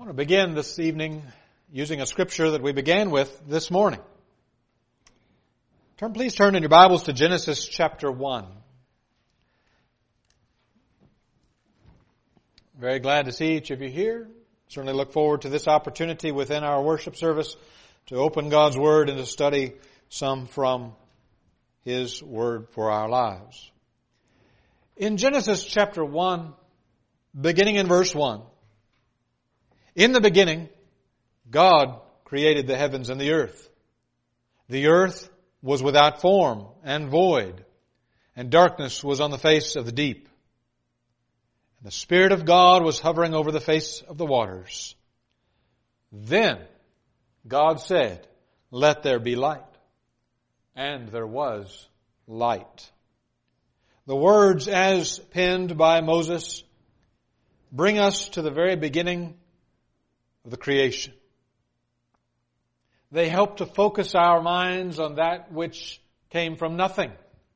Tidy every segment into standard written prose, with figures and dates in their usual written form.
I want to begin this evening using a scripture that we began with this morning. Please turn in your Bibles to Genesis chapter 1. Very glad to see each of you here. Certainly look forward to this opportunity within our worship service to open God's Word and to study some from His Word for our lives. In Genesis chapter 1, beginning in verse 1, in the beginning, God created the heavens and the earth. The earth was without form and void, and darkness was on the face of the deep. And the Spirit of God was hovering over the face of the waters. Then God said, "Let there be light." And there was light. The words as penned by Moses bring us to the very beginning of the creation. They help to focus our minds on that which came from nothing.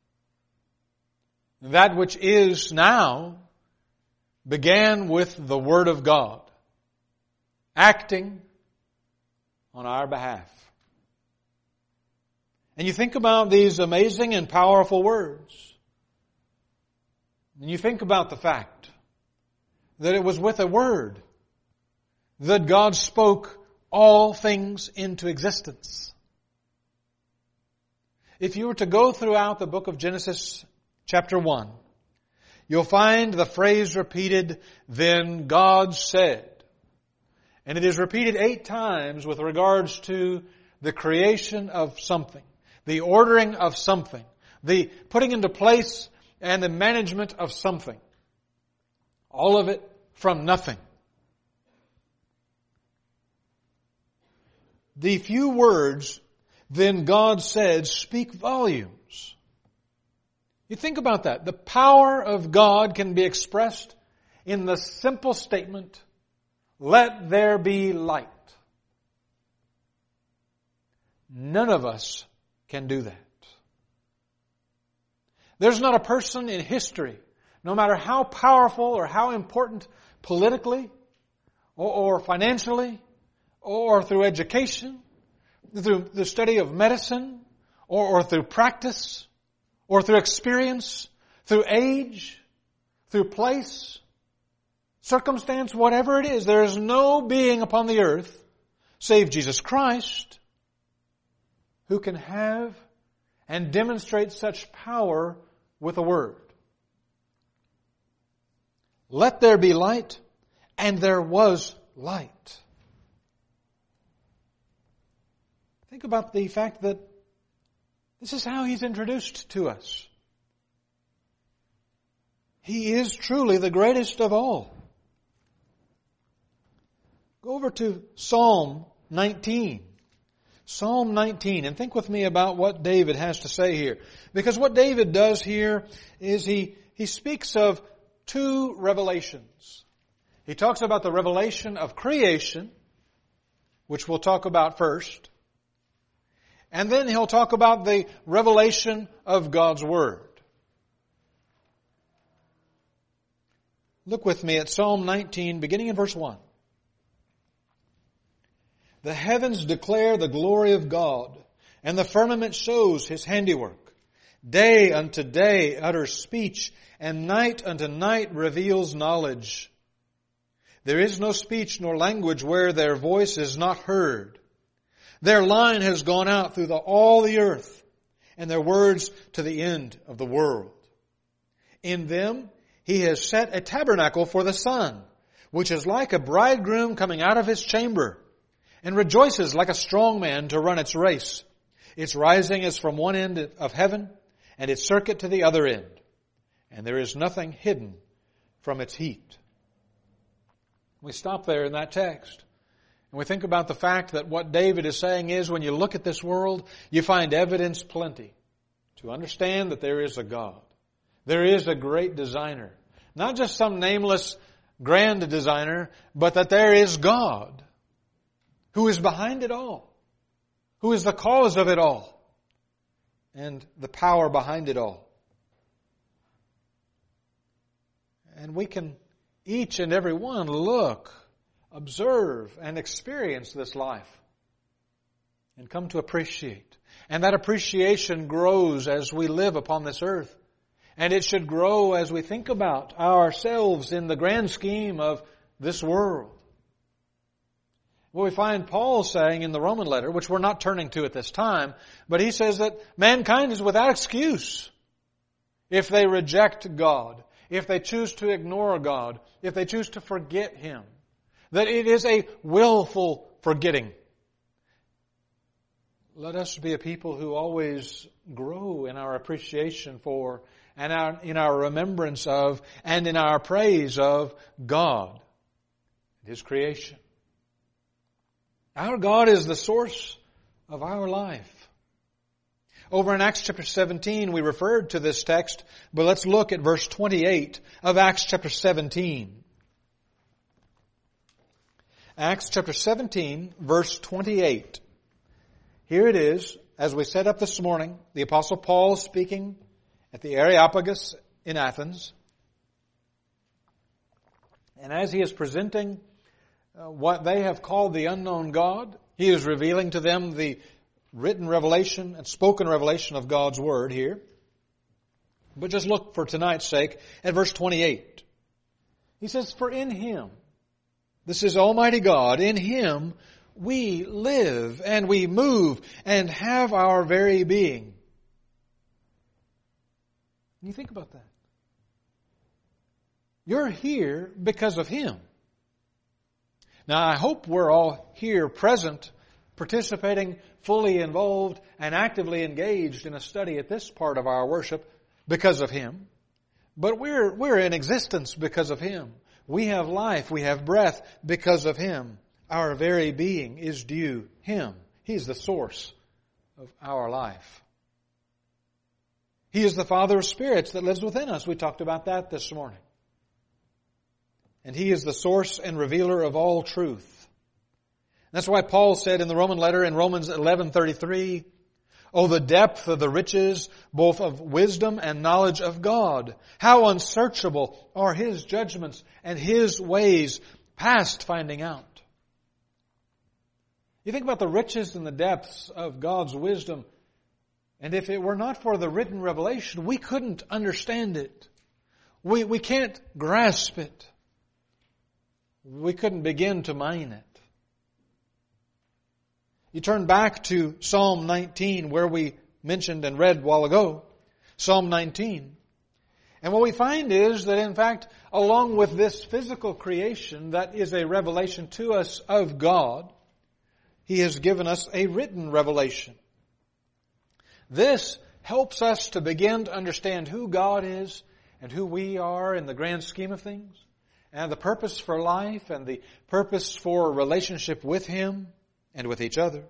That which is now began with the Word of God, acting on our behalf. And you think about these amazing and powerful words. And you think about the fact that it was with a word that God spoke all things into existence. If you were to go throughout the book of Genesis chapter 1, you'll find the phrase repeated, "Then God said." And it is repeated 8 times with regards to the creation of something, the ordering of something, the putting into place and the management of something. All of it from nothing. The few words, "Then God said," speak volumes. You think about that. The power of God can be expressed in the simple statement, "Let there be light." None of us can do that. There's not a person in history, no matter how powerful or how important politically or financially, or through education, through the study of medicine, or through practice, or through experience, through age, through place, circumstance, whatever it is, there is no being upon the earth, save Jesus Christ, who can have and demonstrate such power with a word. Let there be light, and there was light. Think about the fact that this is how He's introduced to us. He is truly the greatest of all. Go over to Psalm 19. Psalm 19, and think with me about what David has to say here. Because what David does here is he speaks of 2 revelations. He talks about the revelation of creation, which we'll talk about first. And then he'll talk about the revelation of God's Word. Look with me at Psalm 19, beginning in verse 1. "The heavens declare the glory of God, and the firmament shows His handiwork. Day unto day utters speech, and night unto night reveals knowledge. There is no speech nor language where their voice is not heard. Their line has gone out through all the earth, and their words to the end of the world. In them He has set a tabernacle for the sun, which is like a bridegroom coming out of his chamber, and rejoices like a strong man to run its race. Its rising is from one end of heaven, and its circuit to the other end. And there is nothing hidden from its heat." We stop there in that text. And we think about the fact that what David is saying is, when you look at this world, you find evidence plenty to understand that there is a God. There is a great designer. Not just some nameless grand designer, but that there is God who is behind it all, who is the cause of it all, and the power behind it all. And we can, each and every one, look observe and experience this life and come to appreciate. And that appreciation grows as we live upon this earth. And it should grow as we think about ourselves in the grand scheme of this world. Well, we find Paul saying in the Roman letter, which we're not turning to at this time, but he says that mankind is without excuse if they reject God, if they choose to ignore God, if they choose to forget Him. That it is a willful forgetting. Let us be a people who always grow in our appreciation for and in our remembrance of and in our praise of God, His creation. Our God is the source of our life. Over in Acts chapter 17, we referred to this text, but let's look at verse 28 of Acts chapter 17. Acts chapter 17, verse 28. Here it is, as we set up this morning, the Apostle Paul speaking at the Areopagus in Athens. And as he is presenting what they have called the unknown God, he is revealing to them the written revelation and spoken revelation of God's Word here. But just look for tonight's sake at verse 28. He says, "For in Him," this is Almighty God, "in Him we live and we move and have our very being." You think about that. You're here because of Him. Now, I hope we're all here present, participating, fully involved, and actively engaged in a study at this part of our worship because of Him. But we're in existence because of Him. We have life, we have breath because of Him. Our very being is due Him. He's the source of our life. He is the Father of spirits that lives within us. We talked about that this morning. And He is the source and revealer of all truth. That's why Paul said in the Roman letter in Romans 11:33, "Oh, the depth of the riches, both of wisdom and knowledge of God. How unsearchable are His judgments and His ways past finding out." You think about the riches and the depths of God's wisdom, and if it were not for the written revelation, we couldn't understand it. We can't grasp it. We couldn't begin to mine it. You turn back to Psalm 19, where we mentioned and read a while ago. Psalm 19. And what we find is that, in fact, along with this physical creation that is a revelation to us of God, He has given us a written revelation. This helps us to begin to understand who God is and who we are in the grand scheme of things, and the purpose for life and the purpose for relationship with Him and with each other.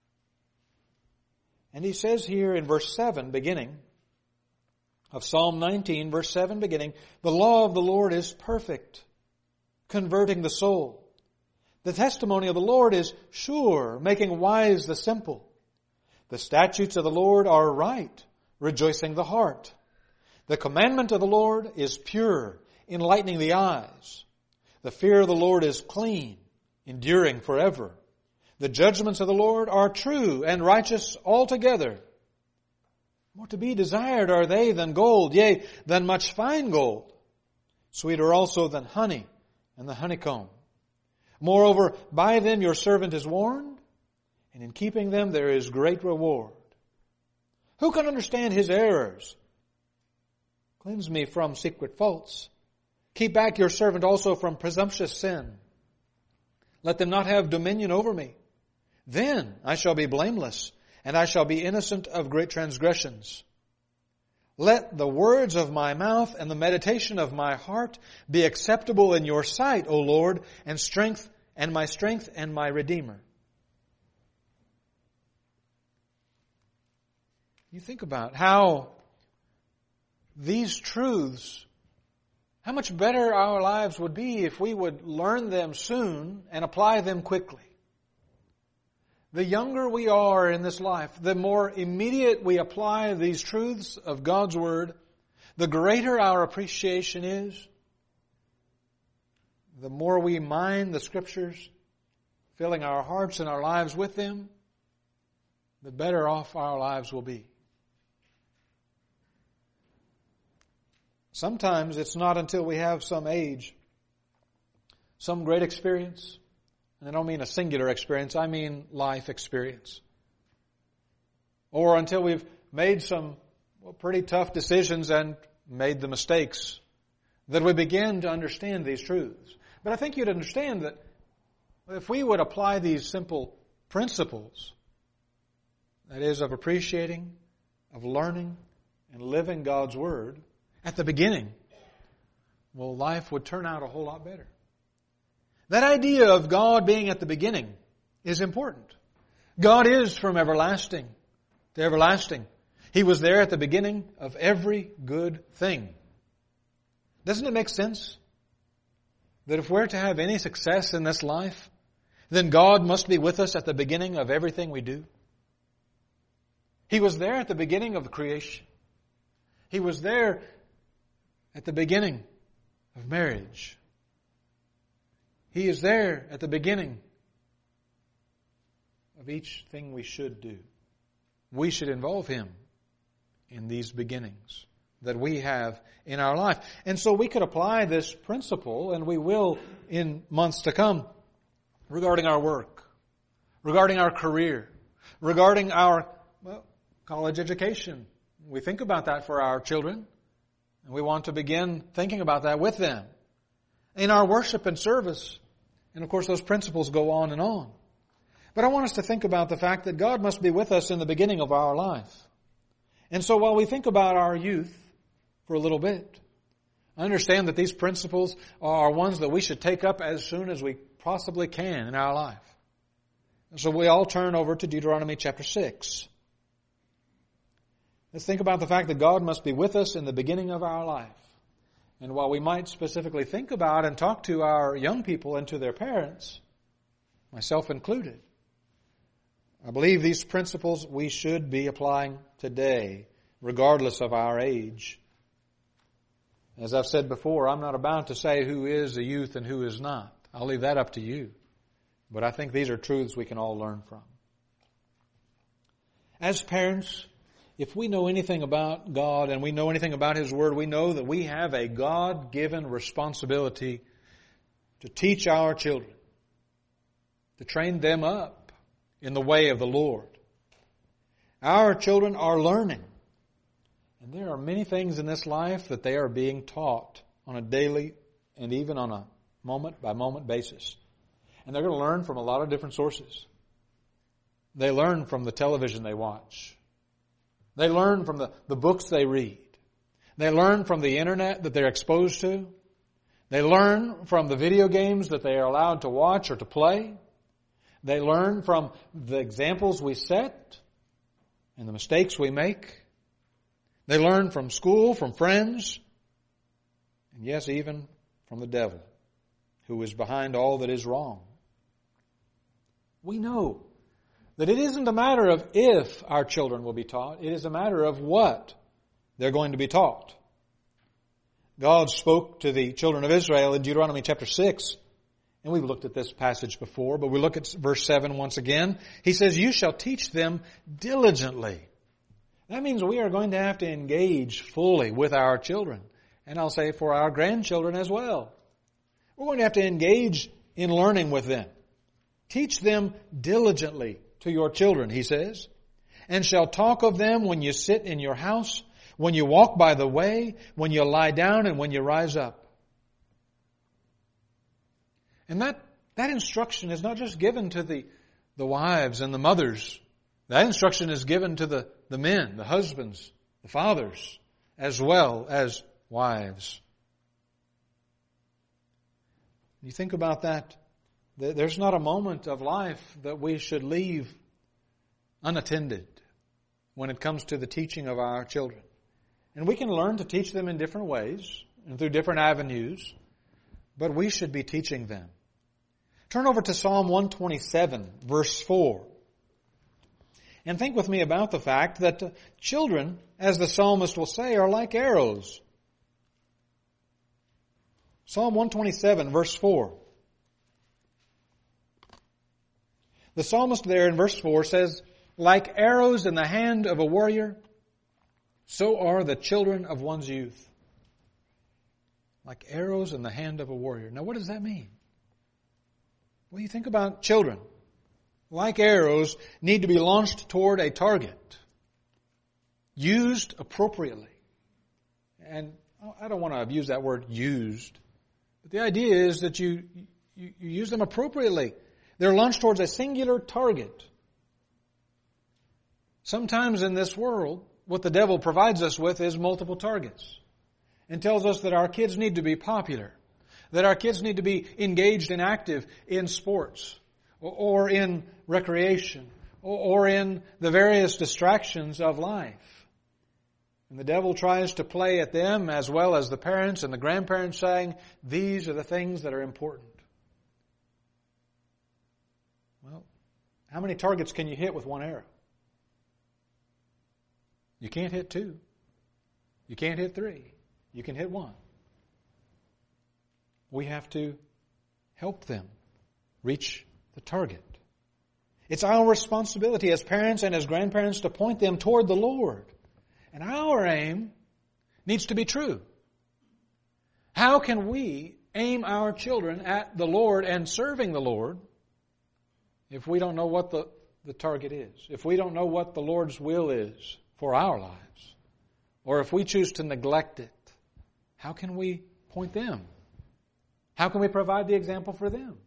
And he says here in verse 7 beginning of Psalm 19, verse 7 beginning, "The law of the Lord is perfect, converting the soul. The testimony of the Lord is sure, making wise the simple. The statutes of the Lord are right, rejoicing the heart. The commandment of the Lord is pure, enlightening the eyes. The fear of the Lord is clean, enduring forever. The judgments of the Lord are true and righteous altogether. More to be desired are they than gold, yea, than much fine gold. Sweeter also than honey and the honeycomb. Moreover, by them your servant is warned, and in keeping them there is great reward. Who can understand His errors? Cleanse me from secret faults. Keep back your servant also from presumptuous sin. Let them not have dominion over me. Then I shall be blameless, and I shall be innocent of great transgressions. Let the words of my mouth and the meditation of my heart be acceptable in your sight, O Lord, and my strength and my Redeemer." You think about how these truths, how much better our lives would be if we would learn them soon and apply them quickly. The younger we are in this life, the more immediate we apply these truths of God's Word, the greater our appreciation is, the more we mine the Scriptures, filling our hearts and our lives with them, the better off our lives will be. Sometimes it's not until we have some age, some great experience, and I don't mean a singular experience, I mean life experience. Or until we've made some pretty tough decisions and made the mistakes, that we begin to understand these truths. But I think you'd understand that if we would apply these simple principles, that is, of appreciating, of learning, and living God's Word at the beginning, well, life would turn out a whole lot better. That idea of God being at the beginning is important. God is from everlasting to everlasting. He was there at the beginning of every good thing. Doesn't it make sense that if we're to have any success in this life, then God must be with us at the beginning of everything we do? He was there at the beginning of the creation. He was there at the beginning of marriage. He is there at the beginning of each thing we should do. We should involve Him in these beginnings that we have in our life. And so we could apply this principle, and we will in months to come, regarding our work, regarding our career, regarding our college education. We think about that for our children, and we want to begin thinking about that with them. In our worship and service, and of course those principles go on and on. But I want us to think about the fact that God must be with us in the beginning of our life. And so while we think about our youth for a little bit, I understand that these principles are ones that we should take up as soon as we possibly can in our life. And so we all turn over to Deuteronomy chapter 6. Let's think about the fact that God must be with us in the beginning of our life. And while we might specifically think about and talk to our young people and to their parents, myself included, I believe these principles we should be applying today, regardless of our age. As I've said before, I'm not about to say who is a youth and who is not. I'll leave that up to you. But I think these are truths we can all learn from. As parents, if we know anything about God and we know anything about His Word, we know that we have a God-given responsibility to teach our children, to train them up in the way of the Lord. Our children are learning. And there are many things in this life that they are being taught on a daily and even on a moment-by-moment basis. And they're going to learn from a lot of different sources. They learn from the television they watch. They learn from the books they read. They learn from the internet that they're exposed to. They learn from the video games that they are allowed to watch or to play. They learn from the examples we set and the mistakes we make. They learn from school, from friends, and yes, even from the devil, who is behind all that is wrong. We know that it isn't a matter of if our children will be taught. It is a matter of what they're going to be taught. God spoke to the children of Israel in Deuteronomy chapter 6. And we've looked at this passage before, but we look at verse 7 once again. He says, "You shall teach them diligently." That means we are going to have to engage fully with our children. And I'll say for our grandchildren as well. We're going to have to engage in learning with them. Teach them diligently to your children, he says, and shall talk of them when you sit in your house, when you walk by the way, when you lie down, and when you rise up. And that instruction is not just given to the wives and the mothers. That instruction is given to the men, the husbands, the fathers, as well as wives. You think about that. There's not a moment of life that we should leave unattended when it comes to the teaching of our children. And we can learn to teach them in different ways and through different avenues, but we should be teaching them. Turn over to Psalm 127, verse 4. And think with me about the fact that children, as the psalmist will say, are like arrows. Psalm 127, verse 4. The psalmist there in verse 4 says, like arrows in the hand of a warrior, so are the children of one's youth. Like arrows in the hand of a warrior. Now what does that mean? Well, you think about children. Like arrows, need to be launched toward a target. Used appropriately. And I don't want to abuse that word used. But the idea is that you use them appropriately. They're launched towards a singular target. Sometimes in this world, what the devil provides us with is multiple targets. And tells us that our kids need to be popular. That our kids need to be engaged and active in sports. Or in recreation. Or in the various distractions of life. And the devil tries to play at them as well as the parents and the grandparents, saying, these are the things that are important. Well, how many targets can you hit with one arrow? You can't hit 2. You can't hit 3. You can hit 1. We have to help them reach the target. It's our responsibility as parents and as grandparents to point them toward the Lord. And our aim needs to be true. How can we aim our children at the Lord and serving the Lord if we don't know what the target is? If we don't know what the Lord's will is for our lives? Or if we choose to neglect it, how can we point them? How can we provide the example for them?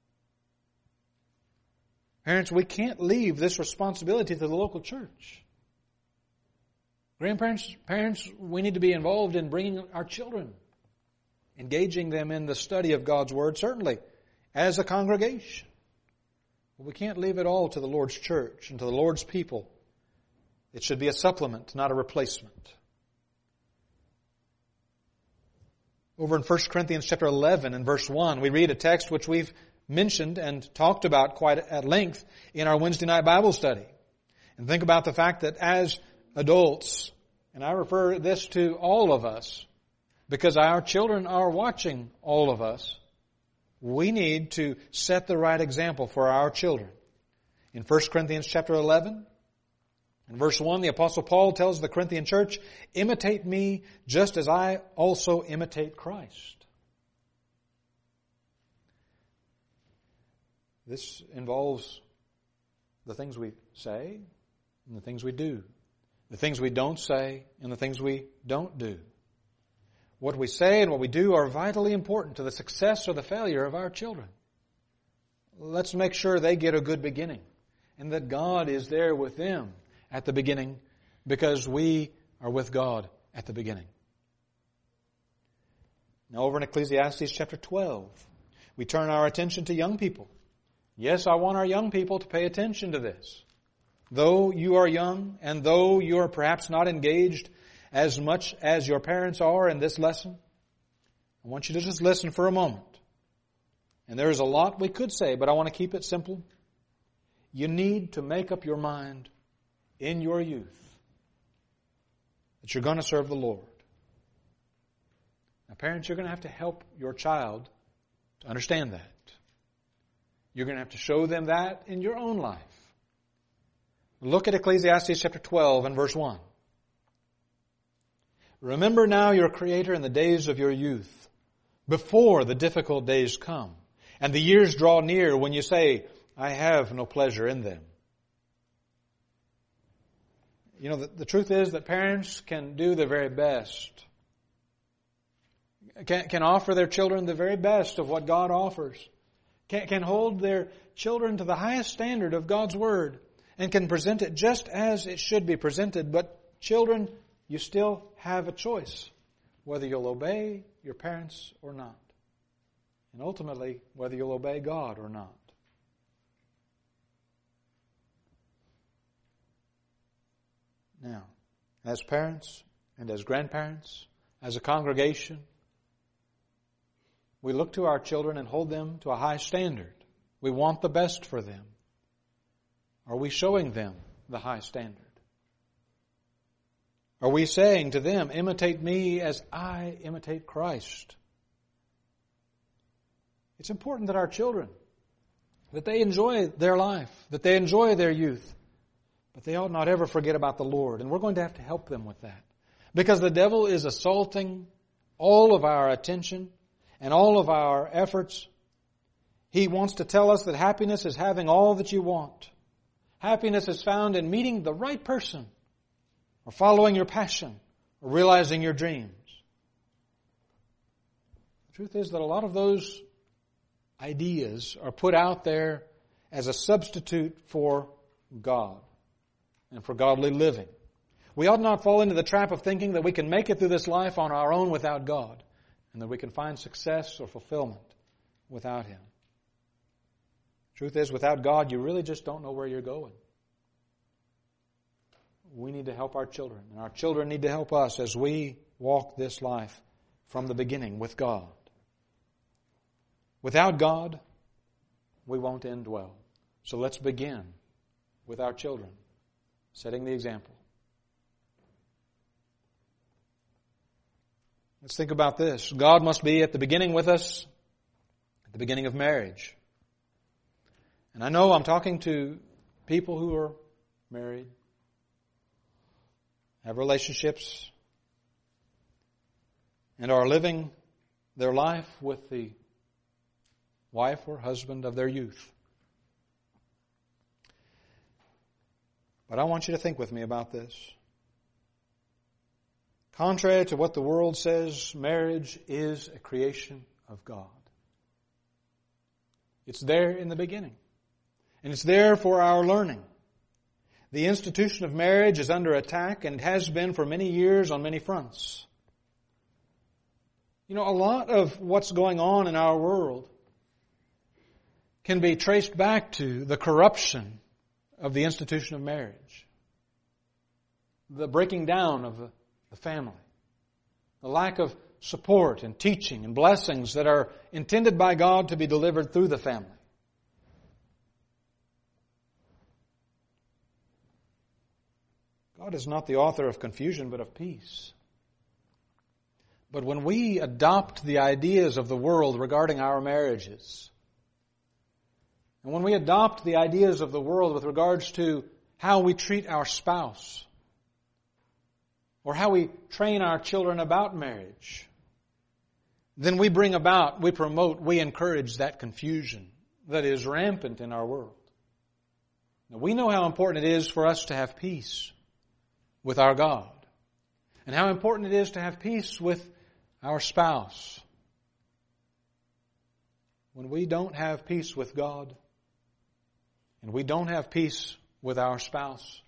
Parents, we can't leave this responsibility to the local church. Grandparents, parents, we need to be involved in bringing our children, engaging them in the study of God's Word, certainly, as a congregation. But we can't leave it all to the Lord's church and to the Lord's people. It should be a supplement, not a replacement. Over in 1 Corinthians chapter 11 and verse 1, we read a text which we've mentioned and talked about quite at length in our Wednesday night Bible study. And think about the fact that as adults, and I refer this to all of us, because our children are watching all of us, we need to set the right example for our children. In 1 Corinthians chapter 11, in verse 1, the Apostle Paul tells the Corinthian church, imitate me just as I also imitate Christ. This involves the things we say and the things we do. The things we don't say and the things we don't do. What we say and what we do are vitally important to the success or the failure of our children. Let's make sure they get a good beginning and that God is there with them at the beginning because we are with God at the beginning. Now over in Ecclesiastes chapter 12, we turn our attention to young people. Yes, I want our young people to pay attention to this. Though you are young and though you are perhaps not engaged as much as your parents are in this lesson, I want you to just listen for a moment. And there is a lot we could say, but I want to keep it simple. You need to make up your mind in your youth that you're going to serve the Lord. Now, parents, you're going to have to help your child to understand that. You're going to have to show them that in your own life. Look at Ecclesiastes chapter 12 and verse 1. Remember now your Creator in the days of your youth, before the difficult days come, and the years draw near when you say, I have no pleasure in them. You know, the truth is that parents can do their very best. Can offer their children the very best of what God offers. Can hold their children to the highest standard of God's Word. And can present it just as it should be presented. But children, you still have a choice. Whether you'll obey your parents or not. And ultimately, whether you'll obey God or not. Now, as parents and as grandparents, as a congregation, we look to our children and hold them to a high standard. We want the best for them. Are we showing them the high standard? Are we saying to them, imitate me as I imitate Christ? It's important that our children, that they enjoy their life, that they enjoy their youth. But they ought not ever forget about the Lord. And we're going to have to help them with that. Because the devil is assaulting all of our attention and all of our efforts. He wants to tell us that happiness is having all that you want. Happiness is found in meeting the right person, or following your passion, or realizing your dreams. The truth is that a lot of those ideas are put out there as a substitute for God and for godly living. We ought not fall into the trap of thinking that we can make it through this life on our own without God, and that we can find success or fulfillment without Him. Truth is, without God, you really just don't know where you're going. We need to help our children, and our children need to help us as we walk this life from the beginning with God. Without God, we won't end well. So let's begin with our children, setting the example. Let's think about this. God must be at the beginning with us, at the beginning of marriage. And I know I'm talking to people who are married, have relationships, and are living their life with the wife or husband of their youth. But I want you to think with me about this. Contrary to what the world says, marriage is a creation of God. It's there in the beginning. And it's there for our learning. The institution of marriage is under attack, and it has been for many years on many fronts. You know, a lot of what's going on in our world can be traced back to the corruption of the institution of marriage. The breaking down of the family. The lack of support and teaching and blessings that are intended by God to be delivered through the family. God is not the author of confusion, but of peace. But when we adopt the ideas of the world regarding our marriages, and when we adopt the ideas of the world with regards to how we treat our spouse, or how we train our children about marriage, then we promote, we encourage that confusion that is rampant in our world. Now, we know how important it is for us to have peace with our God, and how important it is to have peace with our spouse. When we don't have peace with God, and we don't have peace with our spouse,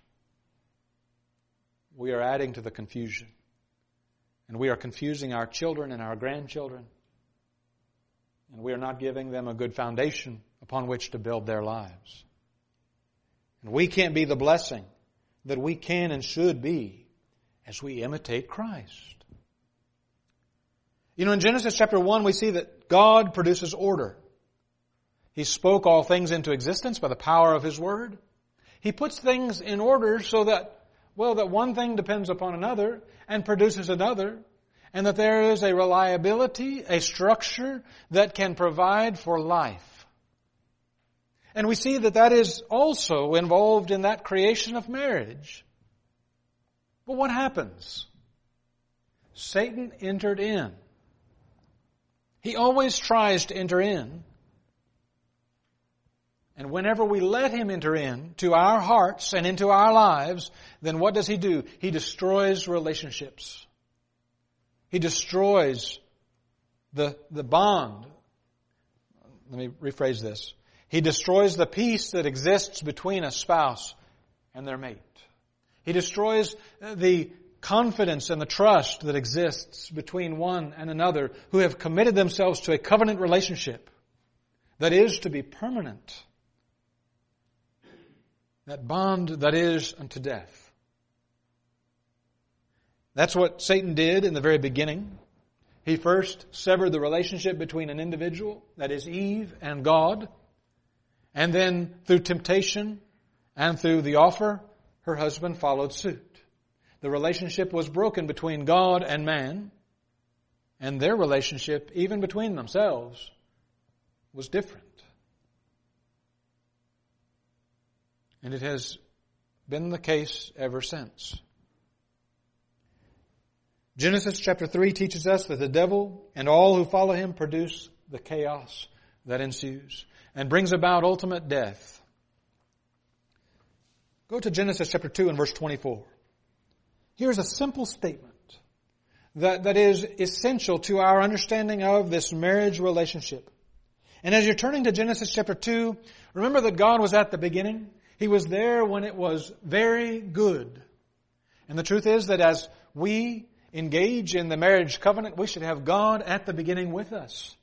we are adding to the confusion. And we are confusing our children and our grandchildren. And we are not giving them a good foundation upon which to build their lives. And we can't be the blessing that we can and should be as we imitate Christ. You know, in Genesis chapter 1, we see that God produces order. He spoke all things into existence by the power of His Word. He puts things in order so that one thing depends upon another and produces another, and that there is a reliability, a structure that can provide for life. And we see that that is also involved in that creation of marriage. But what happens? Satan entered in. He always tries to enter in. And whenever we let him enter in to our hearts and into our lives, then what does he do? He destroys relationships. He destroys the bond. Let me rephrase this. He destroys the peace that exists between a spouse and their mate. He destroys the confidence and the trust that exists between one and another who have committed themselves to a covenant relationship that is to be permanent. That bond that is unto death. That's what Satan did in the very beginning. He first severed the relationship between an individual, that is Eve, and God. And then through temptation and through the offer, her husband followed suit. The relationship was broken between God and man, and their relationship, even between themselves, was different. And it has been the case ever since. Genesis chapter 3 teaches us that the devil and all who follow him produce the chaos that ensues and brings about ultimate death. Go to Genesis chapter 2 and verse 24. Here's a simple statement that is essential to our understanding of this marriage relationship. And as you're turning to Genesis chapter 2, remember that God was at the beginning. He was there when it was very good. And the truth is that as we engage in the marriage covenant, we should have God at the beginning with us.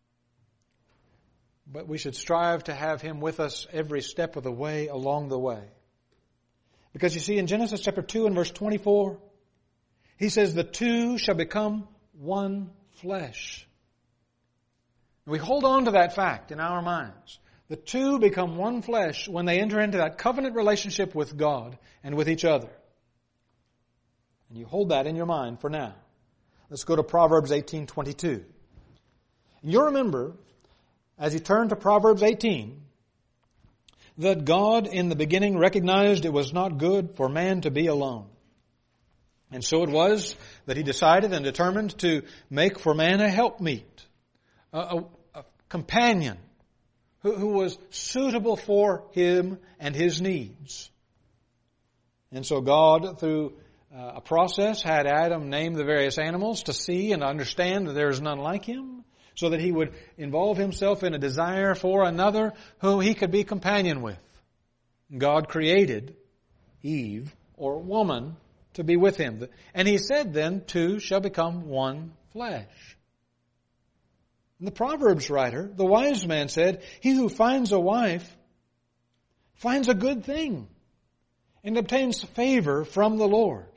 But we should strive to have Him with us every step of the way along the way. Because you see, in Genesis chapter 2 and verse 24, He says, the two shall become one flesh. And we hold on to that fact in our minds. The two become one flesh when they enter into that covenant relationship with God and with each other. And you hold that in your mind for now. Let's go to Proverbs 18:22. And you'll remember, as you turn to Proverbs 18, that God in the beginning recognized it was not good for man to be alone. And so it was that He decided and determined to make for man a helpmeet, a companion who was suitable for him and his needs. And so God, through a process, had Adam name the various animals to see and understand that there is none like him, so that he would involve himself in a desire for another whom he could be companion with. God created Eve, or woman, to be with him. And He said then, two shall become one flesh. And the Proverbs writer, the wise man, said, he who finds a wife finds a good thing and obtains favor from the Lord.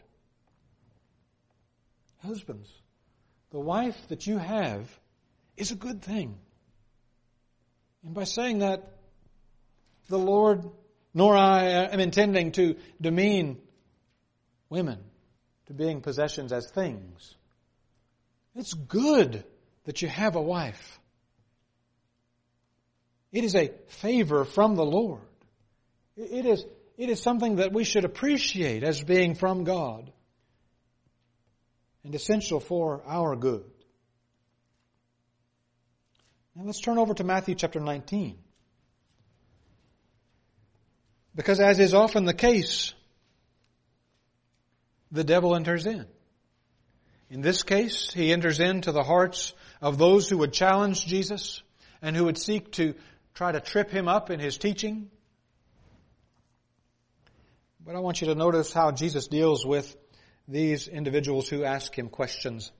Husbands, the wife that you have is a good thing. And by saying that, the Lord nor I am intending to demean women to being possessions as things. It's good that you have a wife. It is a favor from the Lord. It is something that we should appreciate as being from God and essential for our good. Now let's turn over to Matthew chapter 19. Because as is often the case, the devil enters in. In this case, he enters into the hearts of those who would challenge Jesus and who would seek to try to trip Him up in His teaching. But I want you to notice how Jesus deals with these individuals who ask Him questions,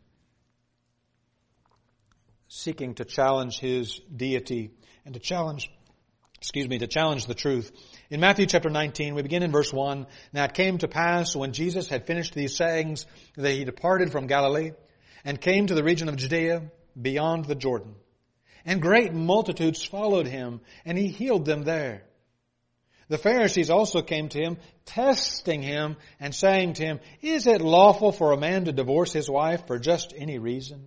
seeking to challenge His deity and to challenge the truth. In Matthew chapter 19, we begin in verse 1. Now it came to pass when Jesus had finished these sayings that He departed from Galilee and came to the region of Judea beyond the Jordan. And great multitudes followed Him, and He healed them there. The Pharisees also came to Him, testing Him and saying to Him, is it lawful for a man to divorce his wife for just any reason?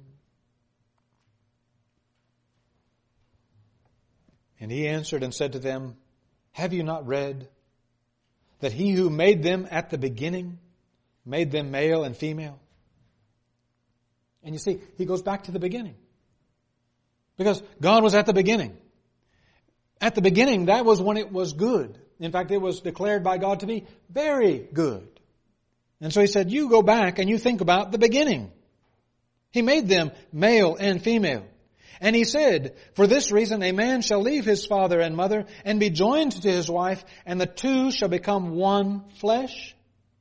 And He answered and said to them, have you not read that He who made them at the beginning made them male and female? And you see, He goes back to the beginning. Because God was at the beginning. At the beginning, that was when it was good. In fact, it was declared by God to be very good. And so He said, you go back and you think about the beginning. He made them male and female. And He said, for this reason a man shall leave his father and mother and be joined to his wife, and the two shall become one flesh.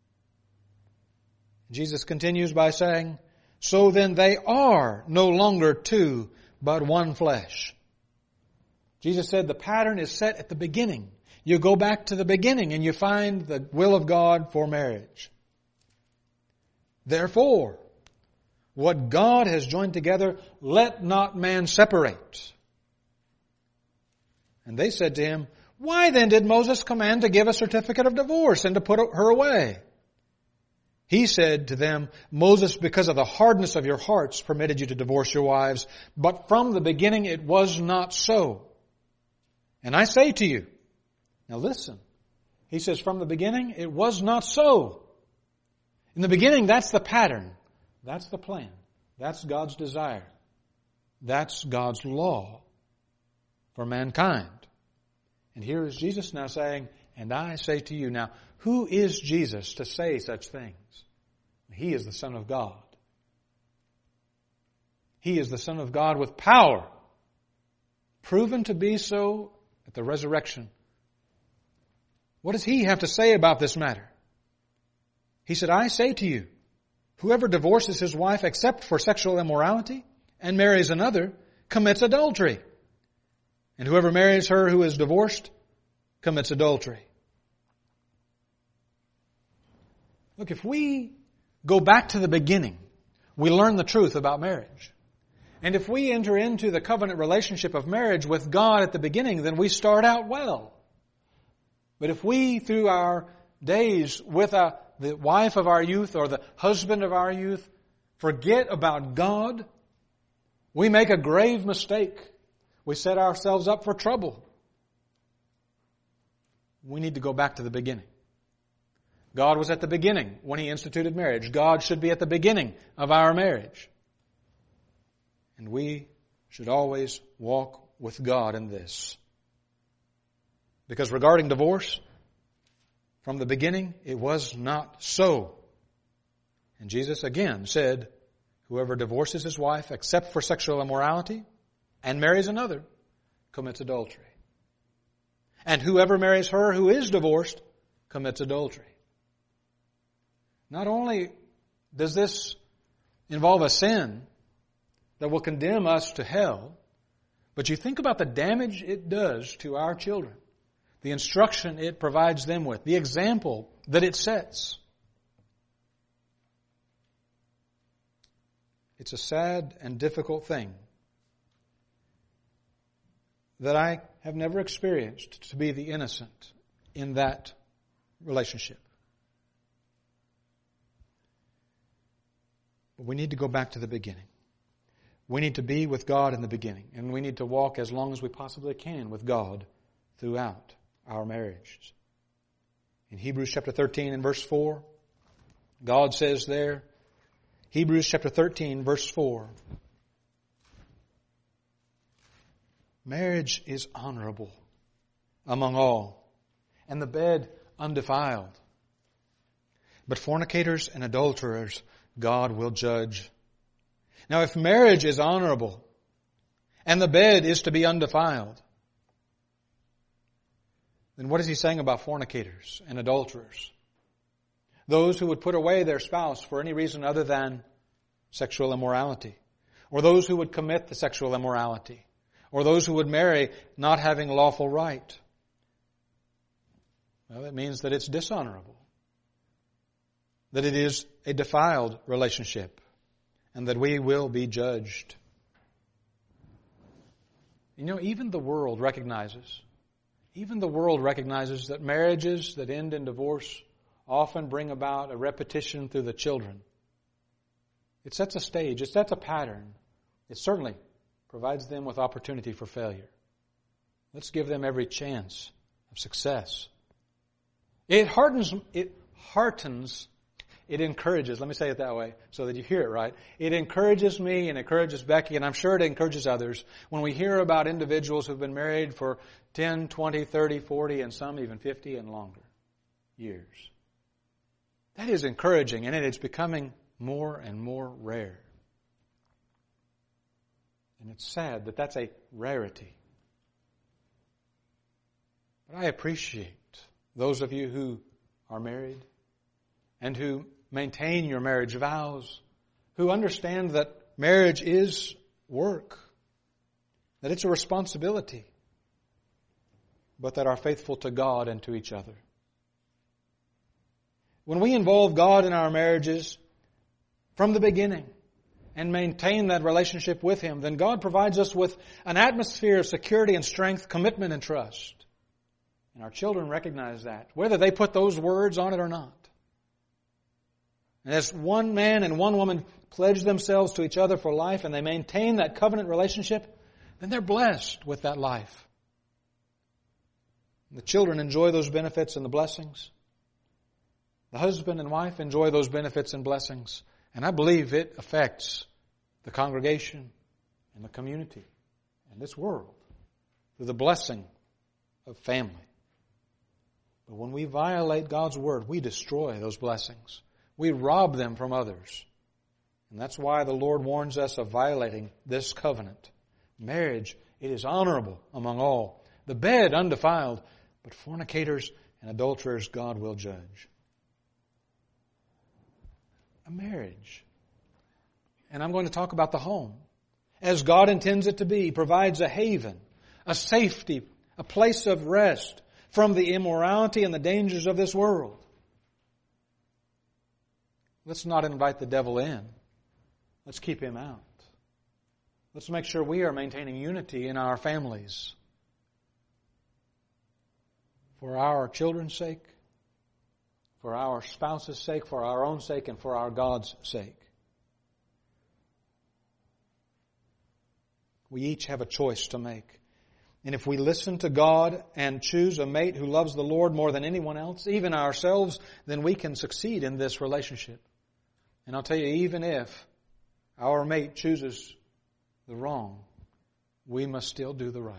Jesus continues by saying, so then they are no longer two, but one flesh. Jesus said the pattern is set at the beginning. You go back to the beginning and you find the will of God for marriage. Therefore, what God has joined together, let not man separate. And they said to Him, why then did Moses command to give a certificate of divorce and to put her away? He said to them, Moses, because of the hardness of your hearts, permitted you to divorce your wives, but from the beginning it was not so. And I say to you, now listen, he says, from the beginning it was not so. In the beginning, that's the pattern. That's the plan. That's God's desire. That's God's law for mankind. And here is Jesus now saying, and I say to you. Now, who is Jesus to say such things? He is the Son of God. He is the Son of God with power, proven to be so at the resurrection. What does He have to say about this matter? He said, I say to you, whoever divorces his wife except for sexual immorality and marries another commits adultery. And whoever marries her who is divorced commits adultery. Look, if we go back to the beginning, we learn the truth about marriage. And if we enter into the covenant relationship of marriage with God at the beginning, then we start out well. But if we, through our days with the wife of our youth or the husband of our youth, forget about God, we make a grave mistake. We set ourselves up for trouble. We need to go back to the beginning. God was at the beginning when He instituted marriage. God should be at the beginning of our marriage. And we should always walk with God in this. Because regarding divorce, from the beginning, it was not so. And Jesus again said, whoever divorces his wife except for sexual immorality and marries another commits adultery. And whoever marries her who is divorced commits adultery. Not only does this involve a sin that will condemn us to hell, but you think about the damage it does to our children, the instruction it provides them with, the example that it sets. It's a sad and difficult thing that I have never experienced to be the innocent in that relationship. But we need to go back to the beginning. We need to be with God in the beginning, and we need to walk as long as we possibly can with God throughout our marriages. In Hebrews chapter 13 and verse 4, God says there, Hebrews chapter 13 verse 4, marriage is honorable among all, and the bed undefiled. But fornicators and adulterers God will judge. Now, if marriage is honorable and the bed is to be undefiled, then what is He saying about fornicators and adulterers? Those who would put away their spouse for any reason other than sexual immorality, or those who would commit the sexual immorality, or those who would marry not having lawful right. Well, it means that it's dishonorable, that it is a defiled relationship, and that we will be judged. You know, even the world recognizes that marriages that end in divorce often bring about a repetition through the children. It sets a stage. It sets a pattern. It certainly provides them with opportunity for failure. Let's give them every chance of success. It encourages, let me say it that way so that you hear it right. It encourages me and encourages Becky, and I'm sure it encourages others, when we hear about individuals who've been married for 10, 20, 30, 40, and some even 50 and longer years. That is encouraging, and it is becoming more and more rare. And it's sad that that's a rarity. But I appreciate those of you who are married and who maintain your marriage vows, who understand that marriage is work, that it's a responsibility, but that are faithful to God and to each other. When we involve God in our marriages from the beginning and maintain that relationship with Him, then God provides us with an atmosphere of security and strength, commitment and trust. And our children recognize that, whether they put those words on it or not. And as one man and one woman pledge themselves to each other for life and they maintain that covenant relationship, then they're blessed with that life. The children enjoy those benefits and the blessings. The husband and wife enjoy those benefits and blessings. And I believe it affects the congregation and the community and this world through the blessing of family. But when we violate God's Word, we destroy those blessings. We rob them from others. And that's why the Lord warns us of violating this covenant. Marriage, it is honorable among all. The bed undefiled, but fornicators and adulterers God will judge. A marriage. And I'm going to talk about the home. As God intends it to be, provides a haven, a safety, a place of rest from the immorality and the dangers of this world. Let's not invite the devil in. Let's keep him out. Let's make sure we are maintaining unity in our families. For our children's sake, for our spouse's sake, for our own sake, and for our God's sake. We each have a choice to make. And if we listen to God and choose a mate who loves the Lord more than anyone else, even ourselves, then we can succeed in this relationship. And I'll tell you, even if our mate chooses the wrong, we must still do the right.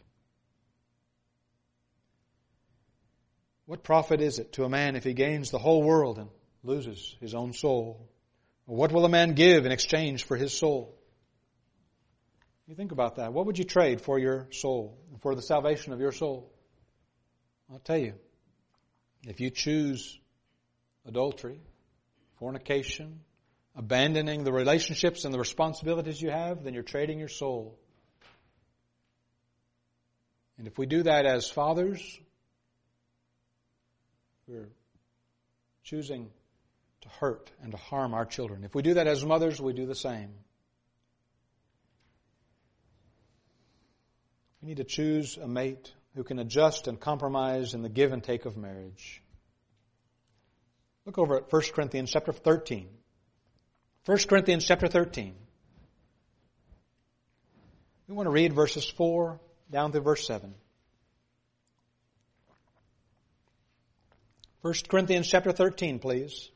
What profit is it to a man if he gains the whole world and loses his own soul? Or what will a man give in exchange for his soul? You think about that. What would you trade for your soul, for the salvation of your soul? I'll tell you, if you choose adultery, fornication, abandoning the relationships and the responsibilities you have, then you're trading your soul. And if we do that as fathers, we're choosing to hurt and to harm our children. If we do that as mothers, we do the same. We need to choose a mate who can adjust and compromise in the give and take of marriage. Look over at 1 Corinthians chapter 13. 1 Corinthians chapter 13. We want to read verses 4 down through verse 7. 1 Corinthians chapter 13, please.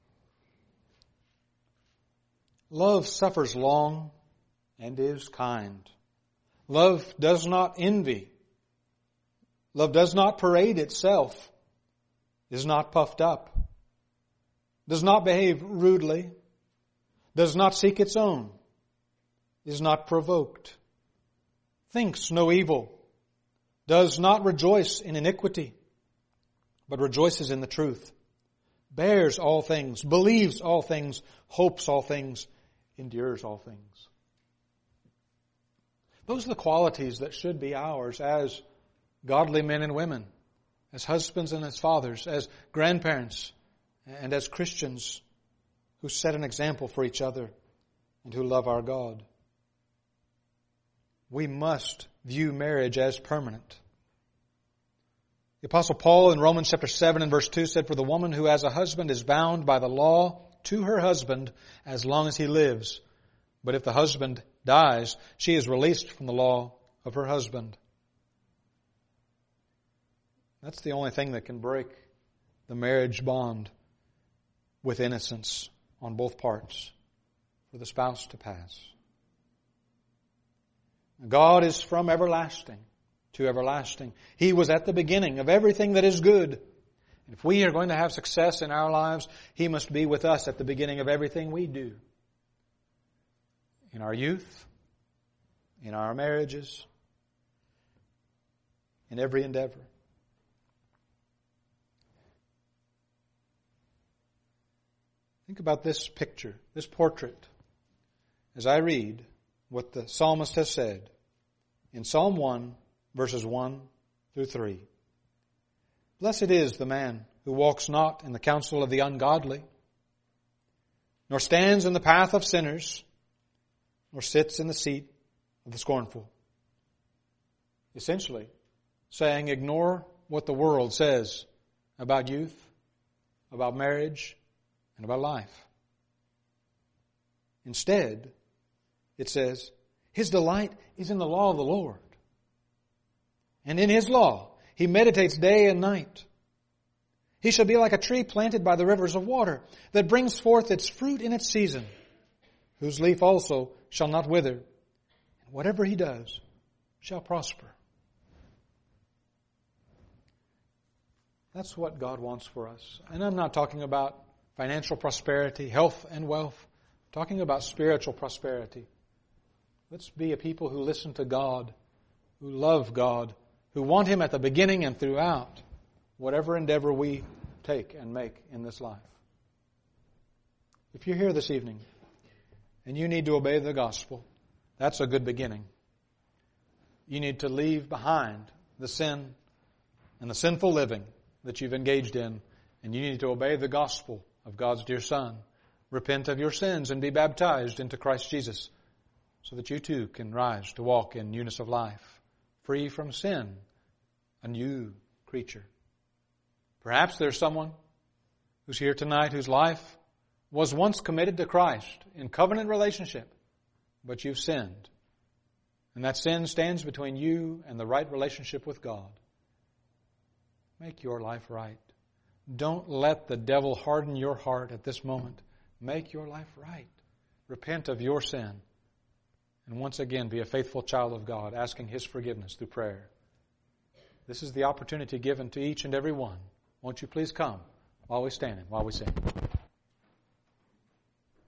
Love suffers long and is kind. Love does not envy. Love does not parade itself, is not puffed up, does not behave rudely, does not seek its own, is not provoked, thinks no evil, does not rejoice in iniquity, but rejoices in the truth, bears all things, believes all things, hopes all things, endures all things. Those are the qualities that should be ours as godly men and women, as husbands and as fathers, as grandparents, and as Christians who set an example for each other and who love our God. We must view marriage as permanent. The Apostle Paul in Romans chapter 7 and verse 2 said, "For the woman who has a husband is bound by the law to her husband as long as he lives. But if the husband dies, she is released from the law of her husband." That's the only thing that can break the marriage bond with innocence on both parts, for the spouse to pass. God is from everlasting to everlasting. He was at the beginning of everything that is good. And if we are going to have success in our lives, He must be with us at the beginning of everything we do. In our youth, in our marriages, in every endeavor. Think about this picture, this portrait, as I read what the psalmist has said in Psalm 1, verses 1 through 3. "Blessed is the man who walks not in the counsel of the ungodly, nor stands in the path of sinners, nor sits in the seat of the scornful." Essentially, saying ignore what the world says about youth, about marriage, and and about life. Instead, it says, his delight is in the law of the Lord. And in his law, he meditates day and night. He shall be like a tree planted by the rivers of water, that brings forth its fruit in its season, whose leaf also shall not wither. And whatever he does shall prosper. That's what God wants for us. And I'm not talking about financial prosperity, health and wealth. I'm talking about spiritual prosperity. Let's be a people who listen to God, who love God, who want Him at the beginning and throughout whatever endeavor we take and make in this life. If you're here this evening and you need to obey the gospel, that's a good beginning. You need to leave behind the sin and the sinful living that you've engaged in, and you need to obey the gospel of God's dear Son. Repent of your sins and be baptized into Christ Jesus, so that you too can rise to walk in newness of life, free from sin, a new creature. Perhaps there's someone who's here tonight whose life was once committed to Christ in covenant relationship, but you've sinned. And that sin stands between you and the right relationship with God. Make your life right. Don't let the devil harden your heart at this moment. Make your life right. Repent of your sin. And once again, be a faithful child of God, asking His forgiveness through prayer. This is the opportunity given to each and every one. Won't you please come while we stand and while we sing?